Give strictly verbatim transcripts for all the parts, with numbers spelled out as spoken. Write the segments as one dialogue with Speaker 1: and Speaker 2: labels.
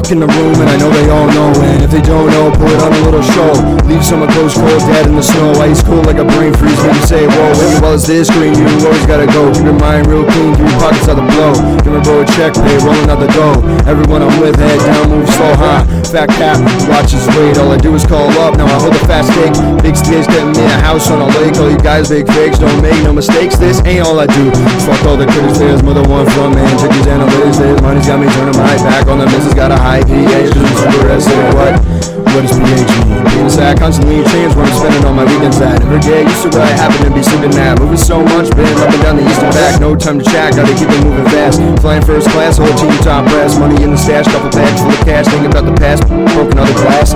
Speaker 1: walk in the room and I know they all know, and if they don't know, pull it on a little show. Leave someone close, cold, dead in the snow. Ice cold like a brain freeze when you say, whoa. When you well as this green, you always gotta go. Keep your mind real clean, keep your pockets out the blow. Give a bro a check, pay, rolling out the dough. Everyone I'm with, head down, move slow, huh? Fat cap, watch his weight. All I do is call up, now I hold a fast cake. Big stage, getting me a house on a lake. All you guys, big fakes, don't make no mistakes. This ain't all I do. Fuck all the critters, there's mother one from man. Check these analytics, there's money's got me turning my back on the missus. Got a high P H, cause I'm super S A. What? What does P H mean? Being sad, constantly change where I'm spending all my weekends at. Every day used to where I happen to be sleeping at. Moving so much, been up and down the east and back. No time to chat, gotta keep it moving fast. Flying first class, whole team top brass. Money in the stash, couple bags full of cash. Thinking about the past, broken other glass.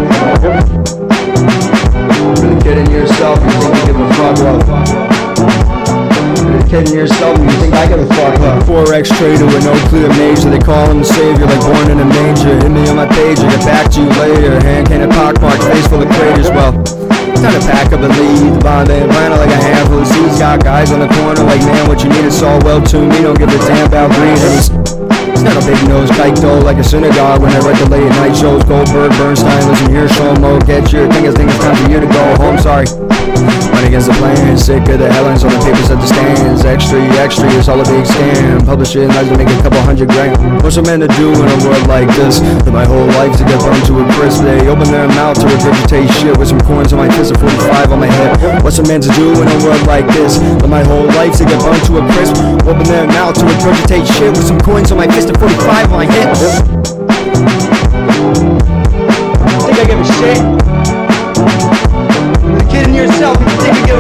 Speaker 1: Really kidding yourself, you think you give a fuck up. Really kidding yourself, you think I give a fuck up. four X trader with no clear major. They call him the savior like born in a manger. Hit me on my page, I'll get back to you later. Hand cannon pockmark, face full of craters. Well, time to pack up and leave. The bond and vinyl like a handful of seeds. Got guys on the corner like, man, what you need is all well to me. Don't give a damn about green. And he's, he's got a big nose, kike though, like a synagogue. When I write the late night shows, Goldberg, Bernstein, listen here, show mode. Get your thing, I think it's time for you to go home. Sorry. Run against the plan, sick of the headlines on the papers at the stands. Extra, extra, it's all a big scam. Publishing lies to make a couple hundred grand. What's a man to do in a world like this? Live my whole life to get burned to a crisp. They open their mouth to regurgitate shit with some coins on my fist and forty-five on my hip. What's a man to do in a world like this? Live my whole life to get burned to a crisp. Open their mouth to regurgitate shit with some coins on my fist and forty-five on my hip. Think I give a shit? You're kidding yourself if you think I give a